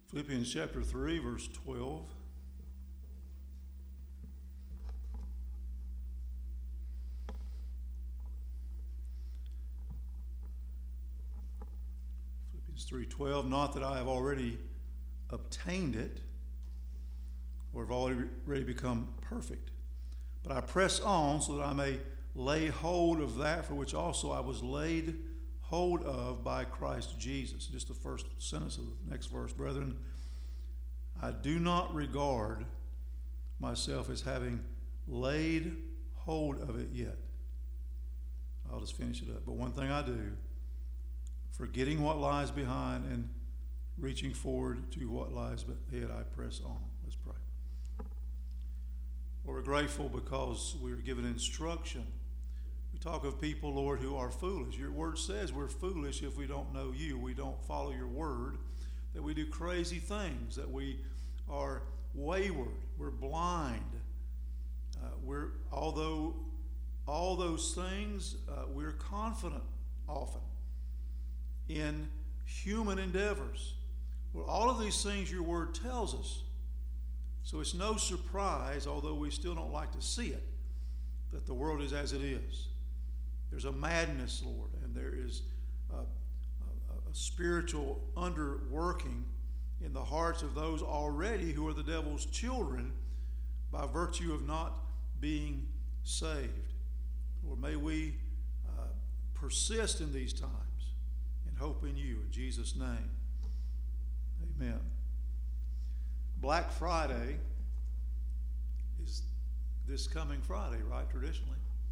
Philippians chapter 3, verse 12. Philippians 3:12, not that I have already obtained it or have already become perfect, but I press on so that I may lay hold of that for which also I was laid hold of by Christ Jesus. Just the first sentence of the next verse. Brethren, I do not regard myself as having laid hold of it yet. I'll just finish it up. But one thing I do, forgetting what lies behind and reaching forward to what lies ahead, I press on. Let's pray. Lord, we're grateful because we're given instruction. We talk of people, Lord, who are foolish. Your word says we're foolish if we don't know you. We don't follow your word, that we do crazy things, that we are wayward, we're blind. Although all those things, we're confident often in human endeavors. Well, all of these things your word tells us. So it's no surprise, although we still don't like to see it, that the world is as it is. There's a madness, Lord, and there is a spiritual underworking in the hearts of those already who are the devil's children by virtue of not being saved. Lord, may we persist in these times and hope in you. In Jesus' name, amen. Black Friday is this coming Friday, right, traditionally?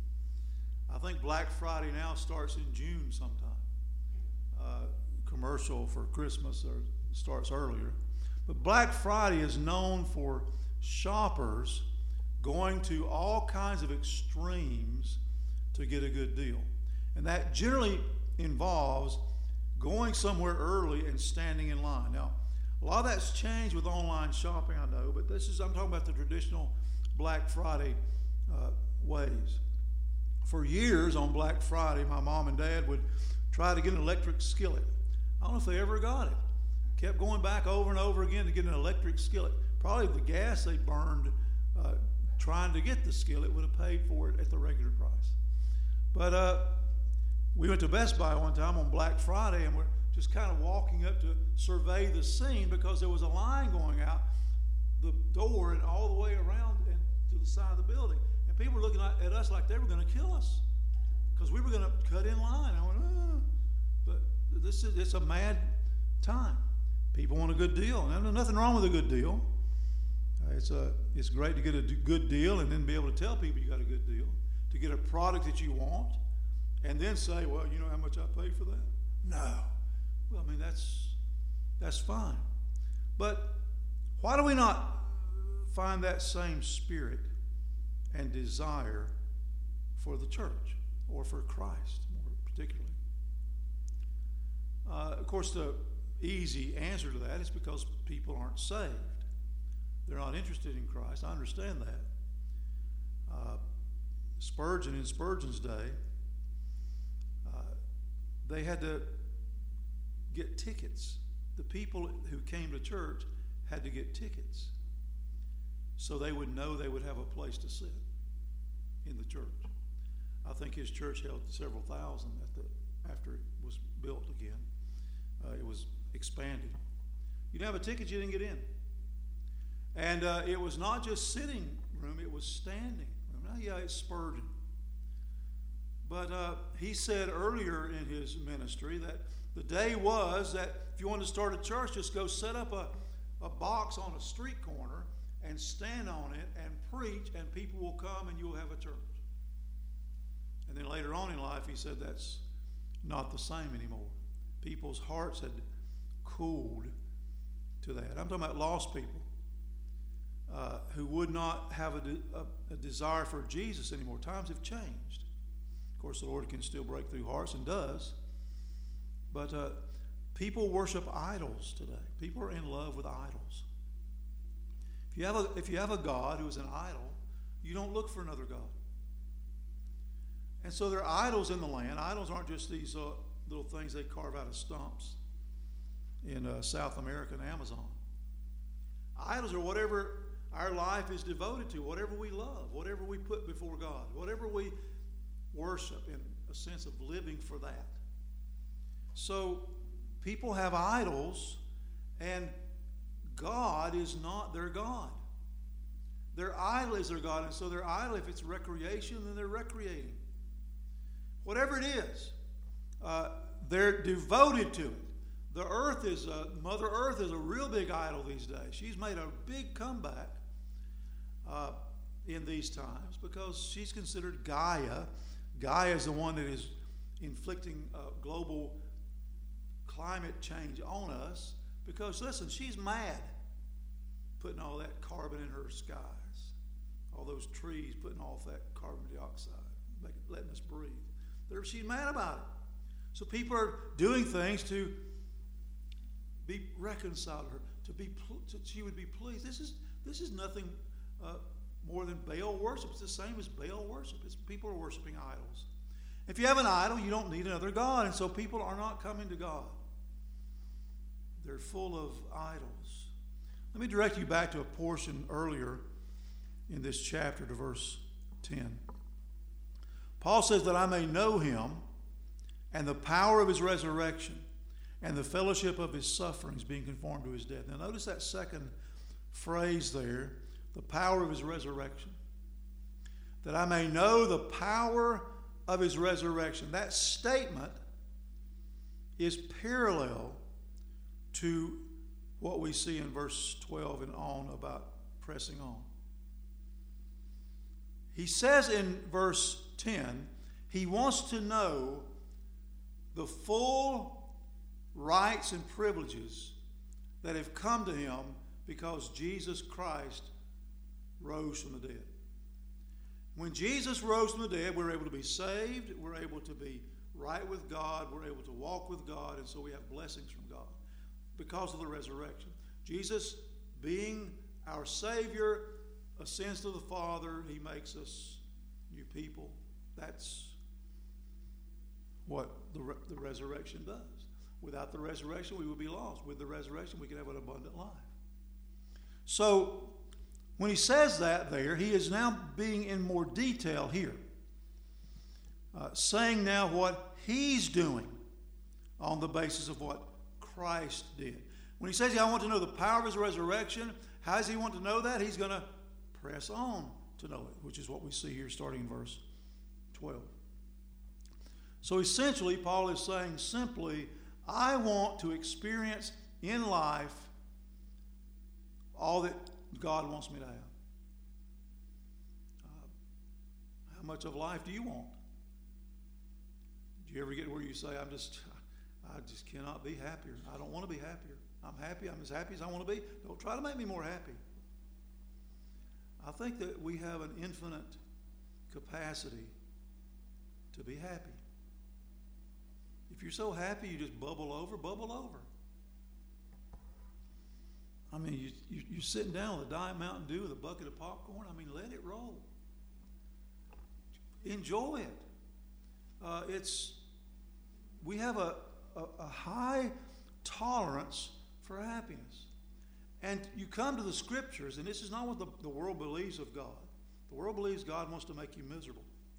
I think Black Friday now starts in June sometime. Commercial for Christmas starts earlier. But Black Friday is known for shoppers going to all kinds of extremes to get a good deal. And that generally involves going somewhere early and standing in line. Now, a lot of that's changed with online shopping, I know, but I'm talking about the traditional Black Friday ways. For years on Black Friday, my mom and dad would try to get an electric skillet. I don't know if they ever got it. Kept going back over and over again to get an electric skillet. Probably the gas they burned trying to get the skillet would have paid for it at the regular price. But we went to Best Buy one time on Black Friday, and we're just kind of walking up to survey the scene because there was a line going out the door and all the way around and to the side of the building. And people were looking at us like they were going to kill us because we were going to cut in line. I went, but it's a mad time. People want a good deal. And there's nothing wrong with a good deal. It's great to get a good deal and then be able to tell people you got a good deal, to get a product that you want, and then say, well, you know how much I paid for that? No. Well, I mean, that's fine. But why do we not find that same spirit and desire for the church or for Christ more particularly? Of course, the easy answer to that is because people aren't saved. They're not interested in Christ. I understand that. Spurgeon, in Spurgeon's day, they had to get tickets. The people who came to church had to get tickets so they would know they would have a place to sit in the church. I think his church held several thousand after it was built again. It was expanded. You didn't have a ticket, you didn't get in. And it was not just sitting room, it was standing room. Now, yeah, it's Spurgeon. But he said earlier in his ministry that the day was that if you wanted to start a church, just go set up a box on a street corner and stand on it and preach, and people will come and you'll have a church. And then later on in life, he said that's not the same anymore. People's hearts had cooled to that. I'm talking about lost people who would not have a desire for Jesus anymore. Times have changed. Of course, the Lord can still break through hearts and does. But people worship idols today. People are in love with idols. If you have a God who is an idol, you don't look for another God. And so there are idols in the land. Idols aren't just these little things they carve out of stumps in South America and Amazon. Idols are whatever our life is devoted to, whatever we love, whatever we put before God, whatever we worship in a sense of living for that. So people have idols, and God is not their God. Their idol is their God, and so their idol, if it's recreation, then they're recreating. Whatever it is, they're devoted to it. The earth is, Mother Earth is a real big idol these days. She's made a big comeback in these times because she's considered Gaia. Gaia is the one that is inflicting global climate change on us because, listen, she's mad putting all that carbon in her skies, all those trees putting off that carbon dioxide, letting us breathe. She's mad about it. So people are doing things to be reconciled to her, she would be pleased. This is nothing more than Baal worship. It's the same as Baal worship. It's people are worshiping idols. If you have an idol, you don't need another God, and so people are not coming to God. They're full of idols. Let me direct you back to a portion earlier in this chapter to verse 10. Paul says that I may know him and the power of his resurrection and the fellowship of his sufferings, being conformed to his death. Now notice that second phrase there, the power of his resurrection. That I may know the power of his resurrection. That statement is parallel to what we see in verse 12 and on about pressing on. He says in verse 10, he wants to know the full rights and privileges that have come to him because Jesus Christ rose from the dead. When Jesus rose from the dead, we're able to be saved, we're able to be right with God, we're able to walk with God, and so we have blessings from God because of the resurrection. Jesus, being our Savior, ascends to the Father. He makes us new people. That's what the resurrection does. Without the resurrection, we would be lost. With the resurrection, we can have an abundant life. So, when he says that there, he is now being in more detail here. Saying now what he's doing on the basis of what Christ did. When he says, I want to know the power of his resurrection, how does he want to know that? He's going to press on to know it, which is what we see here starting in verse 12. So essentially, Paul is saying simply, I want to experience in life all that God wants me to have. How much of life do you want? Do you ever get where you say, I just cannot be happier. I don't want to be happier. I'm happy. I'm as happy as I want to be. Don't try to make me more happy. I think that we have an infinite capacity to be happy. If you're so happy you just bubble over, bubble over. I mean, you're sitting down with a Diet Mountain Dew with a bucket of popcorn. I mean, let it roll. Enjoy it. We have a high tolerance for happiness. And you come to the Scriptures, and this is not what the world believes of God. The world believes God wants to make you miserable.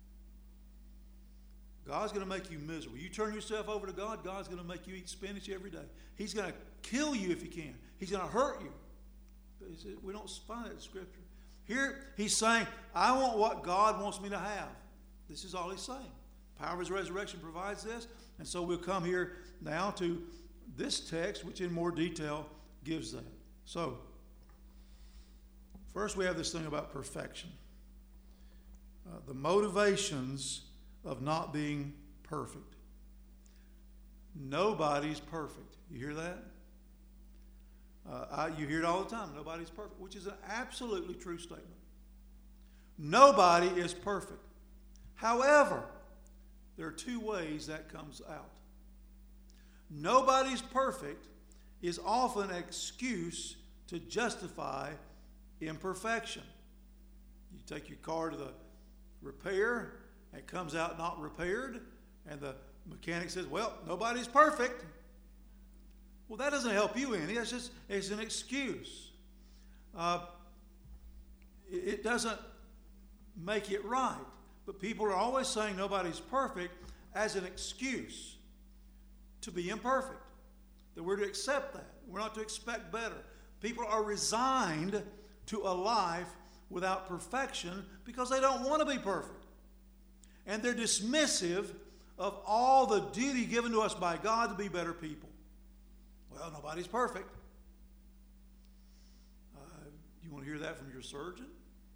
God's going to make you miserable. You turn yourself over to God, God's going to make you eat spinach every day. He's going to kill you if he can. He's going to hurt you. But we don't find that in Scripture. Here, he's saying, I want what God wants me to have. This is all he's saying. Power of his resurrection provides this. And so we'll come here now to this text, which in more detail gives that. So, first we have this thing about perfection. The motivations of not being perfect. Nobody's perfect. You hear that? You hear it all the time. Nobody's perfect, which is an absolutely true statement. Nobody is perfect. However, there are two ways that comes out. Nobody's perfect is often an excuse to justify imperfection. You take your car to the repair, and it comes out not repaired, and the mechanic says, well, nobody's perfect. Well, that doesn't help you any. It's an excuse. it doesn't make it right. But people are always saying nobody's perfect as an excuse to be imperfect. That we're to accept that. We're not to expect better. People are resigned to a life without perfection because they don't want to be perfect. And they're dismissive of all the duty given to us by God to be better people. Well, nobody's perfect. You want to hear that from your surgeon?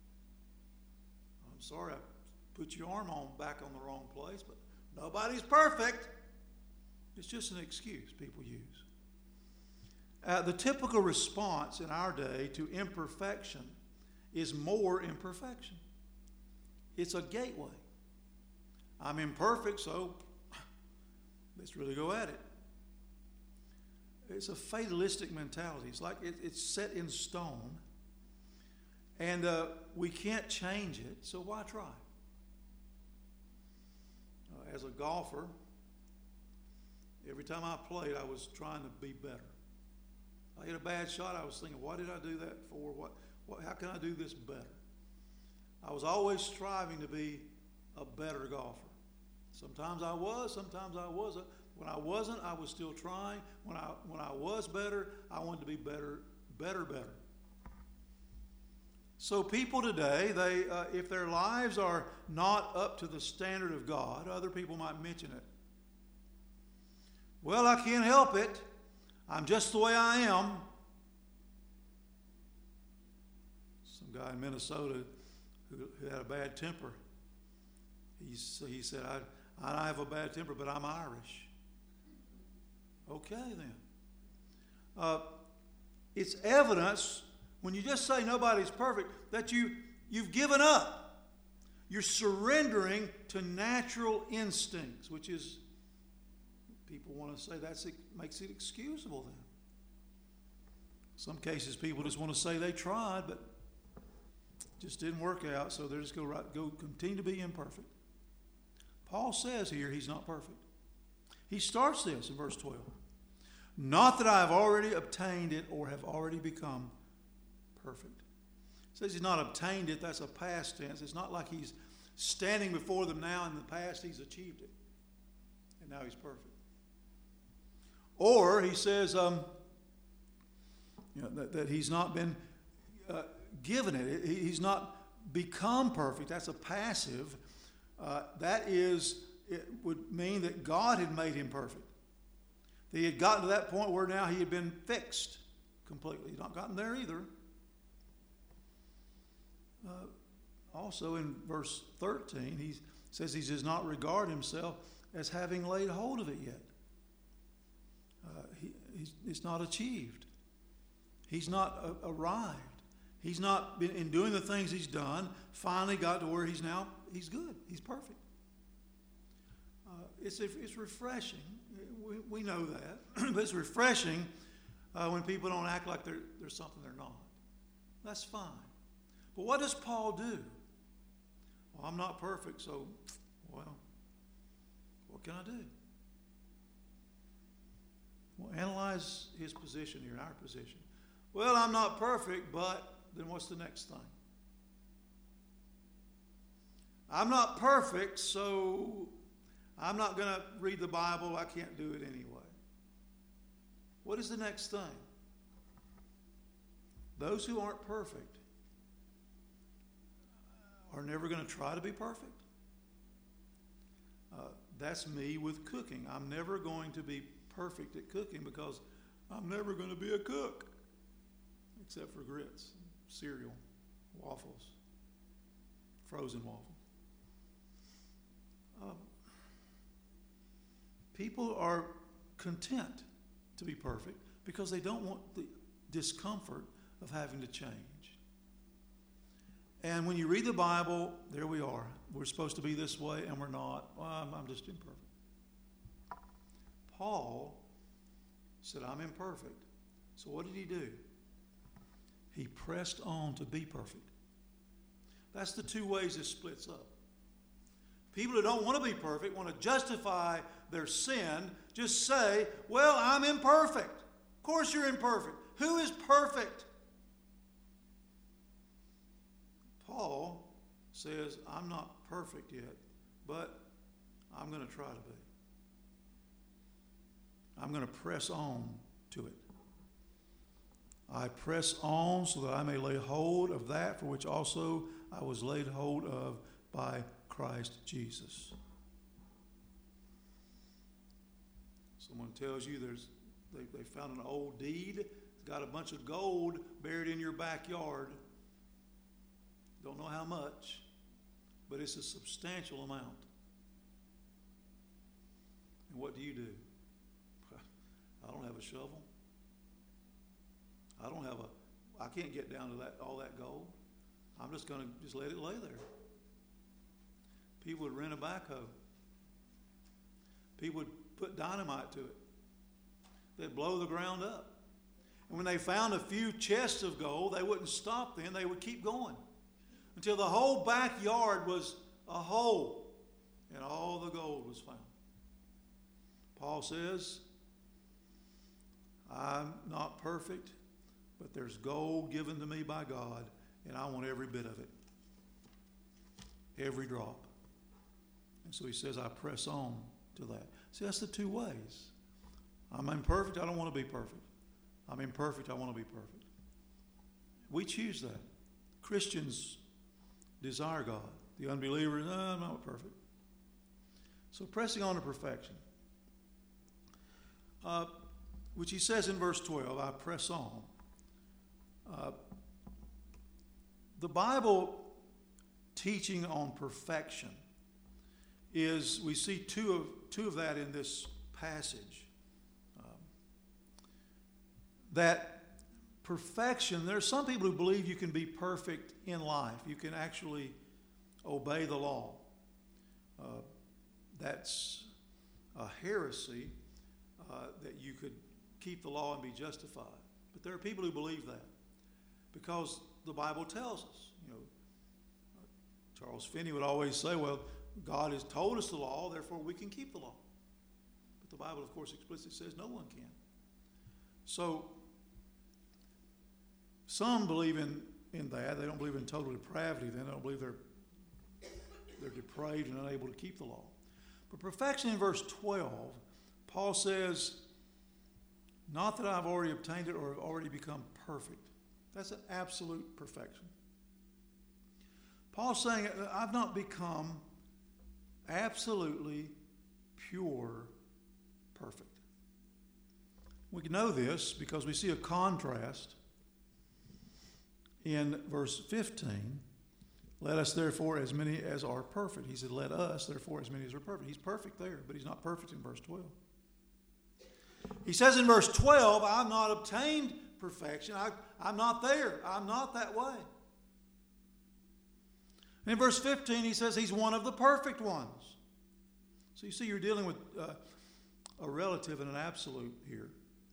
I'm sorry I put your arm back on the wrong place, but nobody's perfect. It's just an excuse people use. The typical response in our day to imperfection is more imperfection. It's a gateway. I'm imperfect, so let's really go at it. It's a fatalistic mentality. It's like it's set in stone, and we can't change it, so why try? As a golfer, every time I played, I was trying to be better. I hit a bad shot, I was thinking, what did I do that for? How can I do this better? I was always striving to be a better golfer. Sometimes I was, sometimes I wasn't. When I wasn't, I was still trying. When I was better, I wanted to be better. So people today, if their lives are not up to the standard of God, other people might mention it. Well, I can't help it. I'm just the way I am. Some guy in Minnesota who had a bad temper. He said, I have a bad temper, but I'm Irish. Okay, then. It's evidence, when you just say nobody's perfect, that you've given up. You're surrendering to natural instincts, which is, people want to say makes it excusable then. Some cases people just want to say they tried, but just didn't work out, so they're just go continue to be imperfect. Paul says here he's not perfect. He starts this in verse 12. Not that I have already obtained it or have already become perfect. He says he's not obtained it, that's a past tense. It's not like he's standing before them now, in the past he's achieved it. And now he's perfect. Or he says that he's not been given it. He's not become perfect. That's a passive. It would mean that God had made him perfect. He had gotten to that point where now he had been fixed completely. He's not gotten there either. Also in verse 13, he says he does not regard himself as having laid hold of it yet. It's not achieved. He's not arrived. He's not been, in doing the things he's done, finally got to where he's good. He's perfect. It's refreshing. We know that. But it's refreshing when people don't act like there's something they're not. That's fine. But what does Paul do? Well, I'm not perfect, so, well, what can I do? Well, analyze his position here, our position. Well, I'm not perfect, but then what's the next thing? I'm not perfect, so I'm not going to read the Bible. I can't do it anyway. What is the next thing? Those who aren't perfect are never going to try to be perfect. That's me with cooking. I'm never going to be perfect at cooking because I'm never going to be a cook, except for grits, cereal, waffles, frozen waffles. People are content to be perfect because they don't want the discomfort of having to change. And when you read the Bible, there we are. We're supposed to be this way, and we're not. Well, I'm just imperfect. Paul said, I'm imperfect. So what did he do? He pressed on to be perfect. That's the two ways this splits up. People who don't want to be perfect, want to justify their sin, just say, well, I'm imperfect. Of course you're imperfect. Who is perfect? Paul says, I'm not perfect yet, but I'm going to try to be. I'm going to press on to it. I press on so that I may lay hold of that for which also I was laid hold of by Christ Jesus. Someone tells you they found an old deed. It's got a bunch of gold buried in your backyard. Don't know how much, but it's a substantial amount. And what do? I don't have a shovel. I can't get down to all that gold. I'm just going to let it lay there. People would rent a backhoe. People would put dynamite to it. They'd blow the ground up. And when they found a few chests of gold, they wouldn't stop then. They would keep going until the whole backyard was a hole and all the gold was found. Paul says, I'm not perfect, but there's gold given to me by God, and I want every bit of it. Every drop. And so he says, I press on to that. See, that's the two ways. I'm imperfect, I don't want to be perfect. I'm imperfect, I want to be perfect. We choose that. Christians desire God. The unbeliever, no, I'm not perfect. So pressing on to perfection. Which he says in verse 12, I press on. The Bible teaching on perfection is, we see two of that in this passage. That perfection, there are some people who believe you can be perfect in life. You can actually obey the law. That's a heresy that you could keep the law and be justified. But there are people who believe that because the Bible tells us. Charles Finney would always say, well, God has told us the law, therefore we can keep the law. But the Bible, of course, explicitly says no one can. So some believe in that. They don't believe in total depravity then. They don't believe they're depraved and unable to keep the law. But perfection in verse 12, Paul says, not that I've already obtained it or have already become perfect. That's an absolute perfection. Paul's saying, I've not become absolutely pure perfect. We know this because we see a contrast in verse 15. Let us therefore as many as are perfect. He said, let us therefore as many as are perfect. He's perfect there, but he's not perfect in verse 12. He says in verse 12, I've not obtained perfection. I'm not there. I'm not that way. And in verse 15, he says he's one of the perfect ones. So you see, you're dealing with a relative and an absolute here.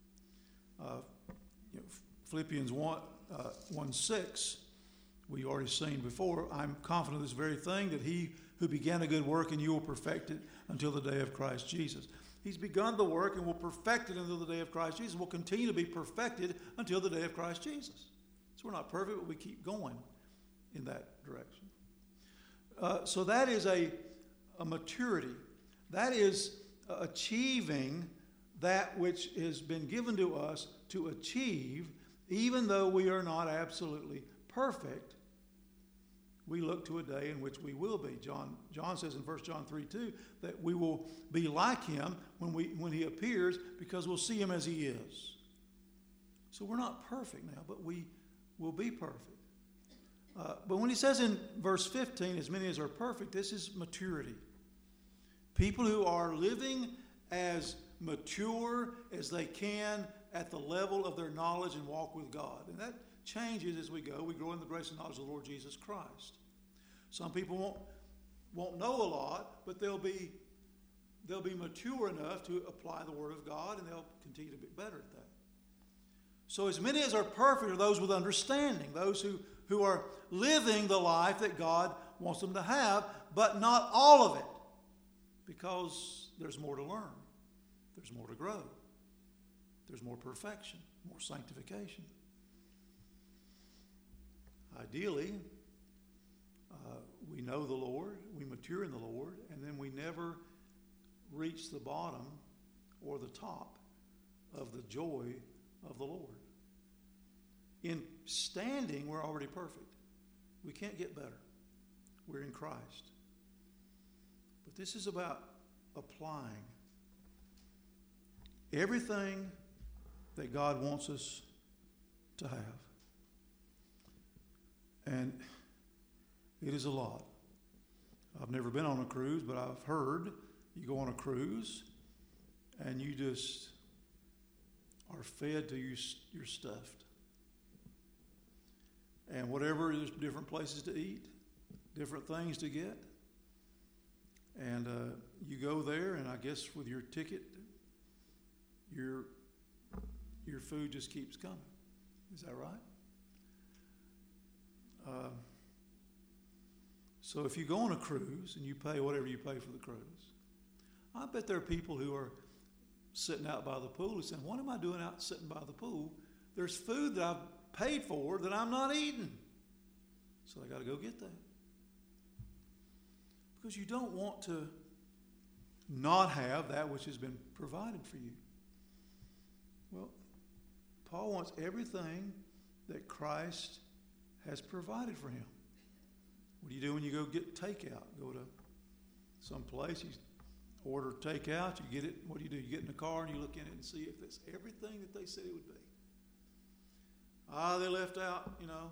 Philippians 1:6, we already seen before, I'm confident of this very thing, that he who began a good work in you will perfect it until the day of Christ Jesus. He's begun the work and will perfect it until the day of Christ Jesus. Will continue to be perfected until the day of Christ Jesus. So we're not perfect, but we keep going in that direction. So that is a maturity. That is achieving that which has been given to us to achieve, even though we are not absolutely perfect. We look to a day in which we will be. John says in 1 John 3:2 that we will be like him when he appears, because we'll see him as he is. So we're not perfect now, but we will be perfect. But when he says in verse 15, as many as are perfect, this is maturity. People who are living as mature as they can at the level of their knowledge and walk with God. And that changes as we go. We grow in the grace and knowledge of the Lord Jesus Christ. Some people won't know a lot, but they'll be mature enough to apply the Word of God, and they'll continue to be better at that. So as many as are perfect are those with understanding, those who are living the life that God wants them to have, but not all of it, because there's more to learn. There's more to grow. There's more perfection, more sanctification. Ideally, we know the Lord, we mature in the Lord, and then we never reach the bottom or the top of the joy of the Lord. In standing, we're already perfect. We can't get better. We're in Christ. But this is about applying everything that God wants us to have. And it is a lot. I've never been on a cruise, but I've heard you go on a cruise and you just are fed to your stuffed. And whatever, there's different places to eat, different things to get. And you go there, and I guess with your ticket, your food just keeps coming. Is that right? So if you go on a cruise and you pay whatever you pay for the cruise, I bet there are people who are sitting out by the pool and saying, what am I doing out sitting by the pool? There's food that I've paid for that I'm not eating. So I got to go get that. Because you don't want to not have that which has been provided for you. Well, Paul wants everything that Christ has provided for him. What do you do when you go get takeout? Go to some place, you order takeout, you get it. What do? You get in the car and you look in it and see if it's everything that they said it would be. They left out,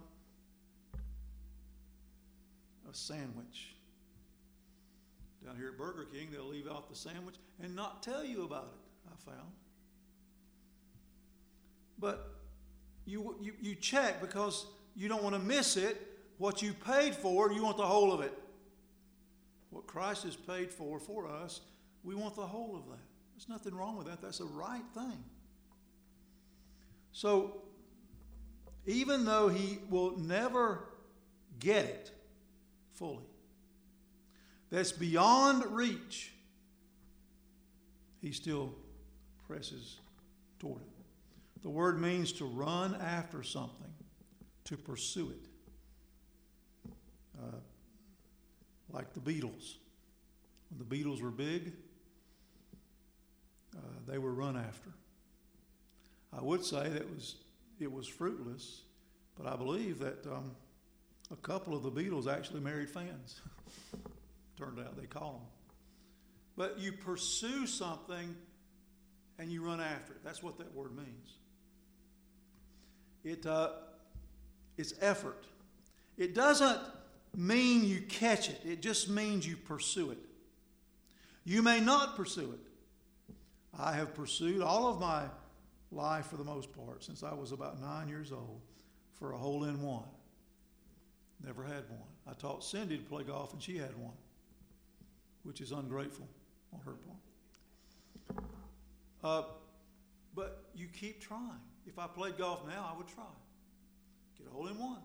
a sandwich. Down here at Burger King, they'll leave out the sandwich and not tell you about it, I found. But you check because you don't want to miss it. What you paid for, you want the whole of it. What Christ has paid for us, we want the whole of that. There's nothing wrong with that. That's the right thing. So, even though he will never get it fully, that's beyond reach, he still presses toward it. The word means to run after something, to pursue it. Like the Beatles. When the Beatles were big, they were run after. I would say that it was fruitless, but I believe that a couple of the Beatles actually married fans. Turned out they call them. But you pursue something and you run after it. That's what that word means. It's effort. It doesn't mean you catch it. It just means you pursue it. You may not pursue it. I have pursued all of my life, for the most part, since I was about 9 years old, for a hole-in-one. Never had one. I taught Cindy to play golf, and she had one, which is ungrateful on her part. But you keep trying. If I played golf now, I would try. Get a hole-in-one.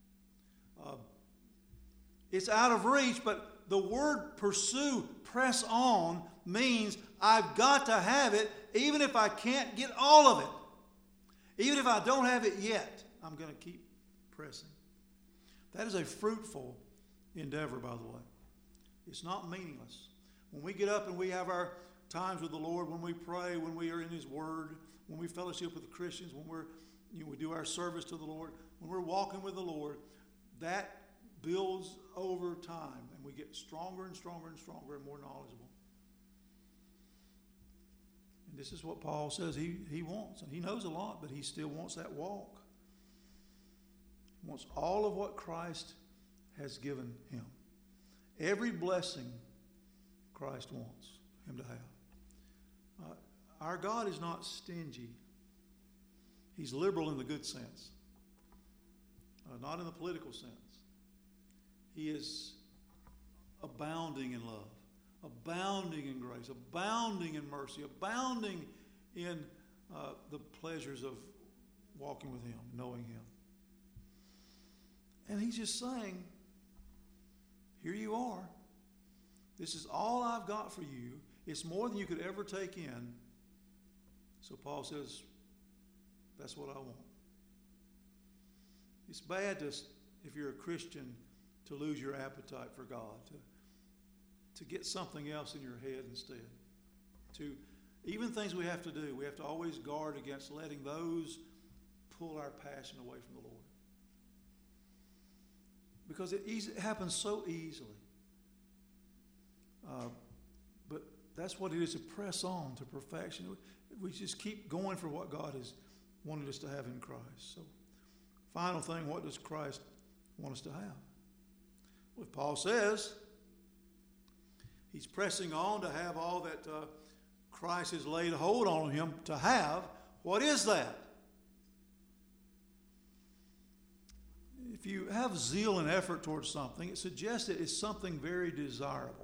It's out of reach, but the word pursue, press on, means I've got to have it, even if I can't get all of it. Even if I don't have it yet, I'm going to keep pressing. That is a fruitful endeavor, by the way. It's not meaningless. When we get up and we have our times with the Lord, when we pray, when we are in His Word, when we fellowship with the Christians, when we do our service to the Lord, when we're walking with the Lord, that builds over time, and we get stronger and stronger and stronger and more knowledgeable. And this is what Paul says he wants. And he knows a lot, but he still wants that walk. He wants all of what Christ has given him. Every blessing Christ wants him to have. Our God is not stingy. He's liberal in the good sense, not in the political sense. He is abounding in love, abounding in grace, abounding in mercy, abounding in the pleasures of walking with Him, knowing Him. And He's just saying, here you are. This is all I've got for you. It's more than you could ever take in. So Paul says, that's what I want. It's bad if you're a Christian, to lose your appetite for God, to get something else in your head instead. To even things we have to do, we have to always guard against letting those pull our passion away from the Lord. Because it happens so easily. But that's what it is to press on to perfection. We just keep going for what God has wanted us to have in Christ. So, final thing, what does Christ want us to have? Well, Paul says he's pressing on to have all that Christ has laid hold on him to have. What is that? If you have zeal and effort towards something, it suggests that it's something very desirable.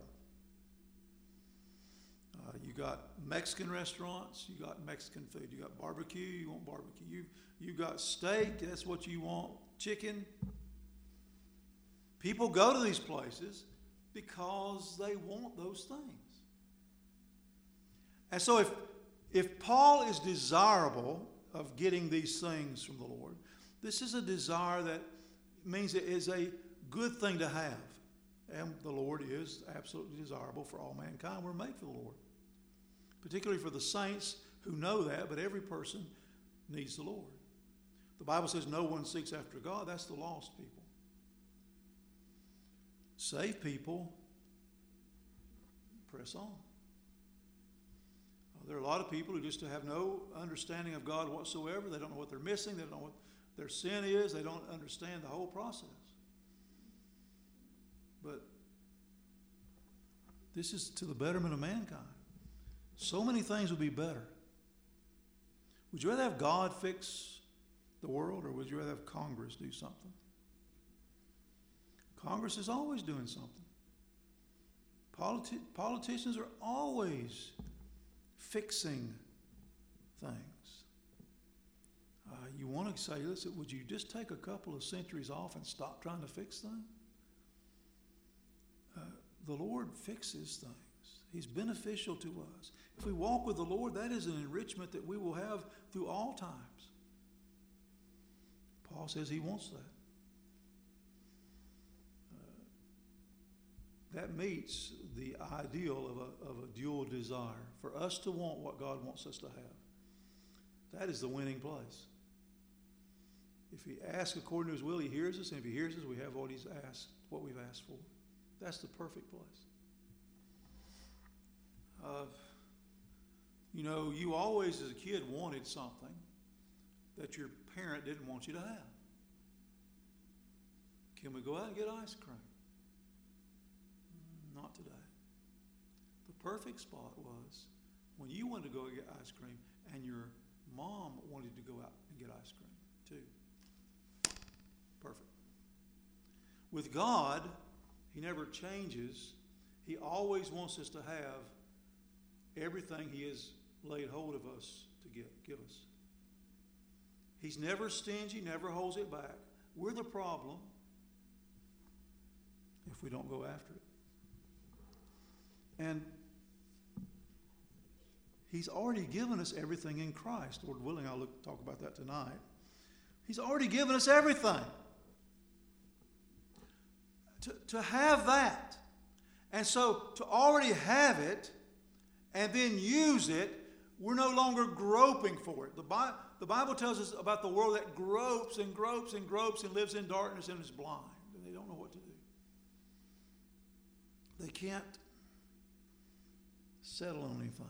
You got Mexican restaurants, you got Mexican food. You got barbecue, you want barbecue. You got steak, that's what you want. Chicken. People go to these places because they want those things. And so if Paul is desirable of getting these things from the Lord, this is a desire that means it is a good thing to have. And the Lord is absolutely desirable for all mankind. We're made for the Lord. Particularly for the saints who know that, but every person needs the Lord. The Bible says no one seeks after God. That's the lost people. Saved people press on. There are a lot of people who just have no understanding of God whatsoever. They don't know what they're missing. They don't know what their sin is. They don't understand the whole process. But this is to the betterment of mankind. So many things would be better. Would you rather have God fix the world, or would you rather have Congress do something? Congress is always doing something. Politicians are always fixing things. You want to say, listen, would you just take a couple of centuries off and stop trying to fix things? The Lord fixes things. He's beneficial to us. If we walk with the Lord, that is an enrichment that we will have through all times. Paul says he wants that. That meets the ideal of a dual desire. For us to want what God wants us to have. That is the winning place. If we ask according to his will, he hears us. And if he hears us, we have what he's asked, what we've asked for. That's the perfect place. You always as a kid wanted something that your parent didn't want you to have. Can we go out and get ice cream? Not today. The perfect spot was when you wanted to go get ice cream and your mom wanted to go out and get ice cream too. Perfect. With God, he never changes. He always wants us to have everything he has laid hold of us to give us. He's never stingy, never holds it back. We're the problem if we don't go after it. And he's already given us everything in Christ. Lord willing, I'll talk about that tonight. He's already given us everything. To have that. And so to already have it and then use it, we're no longer groping for it. The Bible tells us about the world that gropes and gropes and gropes and lives in darkness and is blind. And they don't know what to do. They can't settle on anything.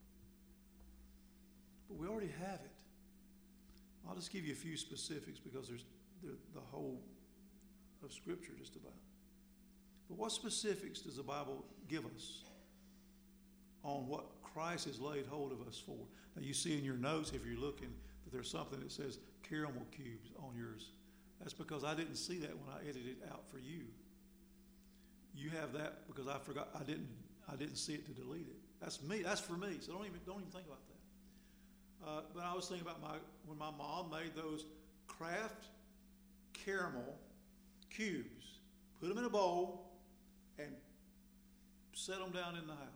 But we already have it. I'll just give you a few specifics because there's the whole of Scripture just about. But what specifics does the Bible give us on what Christ has laid hold of us for? Now you see in your notes, if you're looking, that there's something that says caramel cubes on yours. That's because I didn't see that when I edited it out for you. You have that because I forgot. I didn't see it to delete it. That's me. That's for me. So don't even think about that. But I was thinking about when my mom made those Kraft caramel cubes, put them in a bowl, and set them down in the house.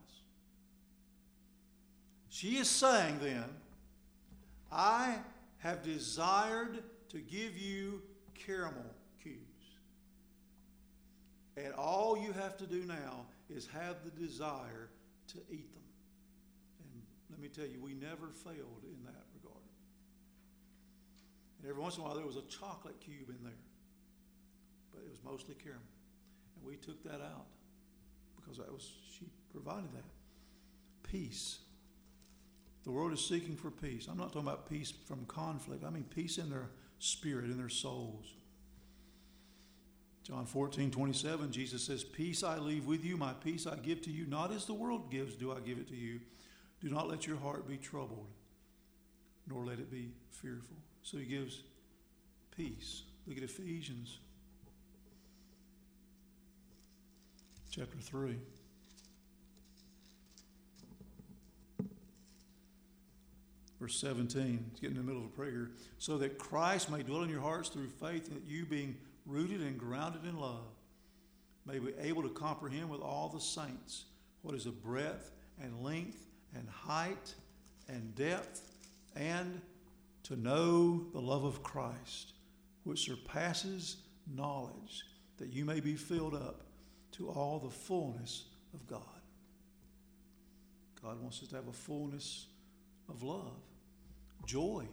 She is saying then, I have desired to give you caramel cubes. And all you have to do now is have the desire to eat them. And let me tell you, we never failed in that regard. And every once in a while there was a chocolate cube in there. But it was mostly caramel. And we took that out because she provided that. Peace. The world is seeking for peace. I'm not talking about peace from conflict. I mean peace in their spirit, in their souls. John 14:27, Jesus says, "Peace I leave with you, my peace I give to you. Not as the world gives do I give it to you. Do not let your heart be troubled, nor let it be fearful." So he gives peace. Look at Ephesians chapter 3. Verse 17, it's getting in the middle of a prayer. "So that Christ may dwell in your hearts through faith, and that you, being rooted and grounded in love, may be able to comprehend with all the saints what is the breadth and length and height and depth, and to know the love of Christ, which surpasses knowledge, that you may be filled up to all the fullness of God." God wants us to have a fullness of love, joy.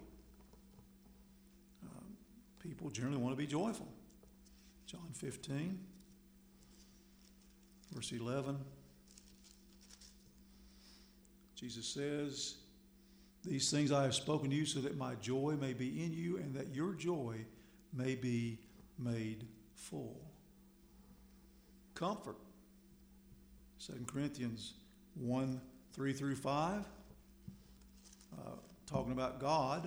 People generally want to be joyful. John 15, verse 11. Jesus says, "These things I have spoken to you so that my joy may be in you and that your joy may be made full." Comfort. 2 Corinthians 1, 3 through 5. Talking about God.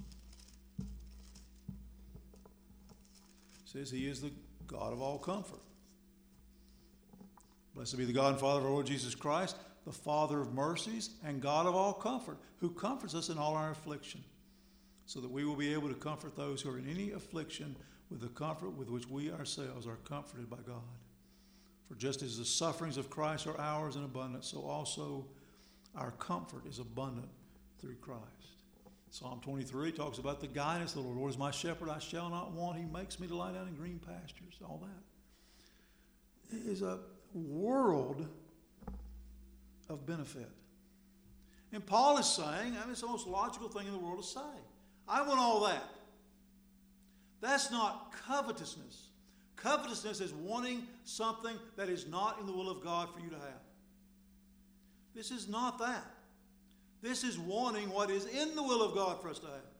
Says he is the God of all comfort. "Blessed be the God and Father of our Lord Jesus Christ, the Father of mercies and God of all comfort, who comforts us in all our affliction, so that we will be able to comfort those who are in any affliction with the comfort with which we ourselves are comforted by God. For just as the sufferings of Christ are ours in abundance, so also our comfort is abundant through Christ." Psalm 23 talks about the guidance of the Lord. "Lord is my shepherd, I shall not want. He makes me to lie down in green pastures." All that. It is a world of benefit. And Paul is saying, it's the most logical thing in the world to say. I want all that. That's not covetousness. Covetousness is wanting something that is not in the will of God for you to have. This is not that. This is wanting what is in the will of God for us to have.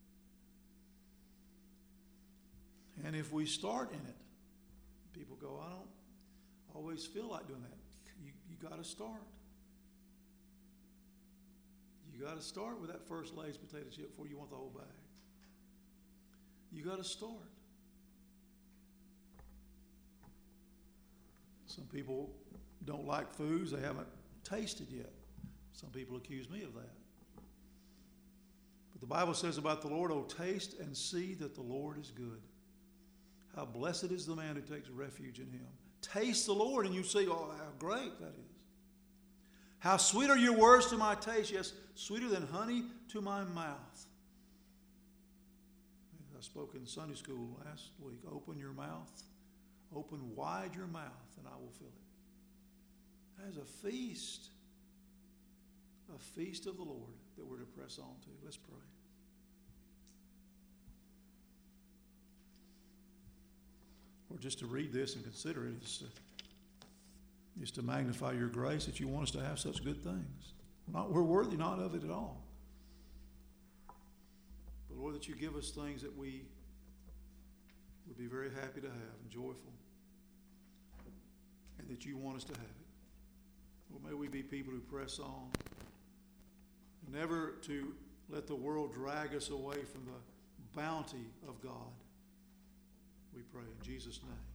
And if we start in it, people go, "I don't always feel like doing that." You got to start. You got to start with that first Lay's potato chip before you want the whole bag. You got to start. Some people don't like foods they haven't tasted yet. Some people accuse me of that. But the Bible says about the Lord, "Oh, taste and see that the Lord is good. How blessed is the man who takes refuge in him." Taste the Lord and you see, oh, how great that is. "How sweet are your words to my taste, yes, sweeter than honey to my mouth." I spoke in Sunday school last week. Open your mouth. Open wide your mouth and I will fill it. That is a feast. A feast of the Lord that we're to press on to. Let's pray. Or just to read this and consider it is to magnify your grace that you want us to have such good things. We're worthy not of it at all. But Lord, that you give us things that we would be very happy to have and joyful. And that you want us to have it. Lord, may we be people who press on. Never to let the world drag us away from the bounty of God. We pray in Jesus' name.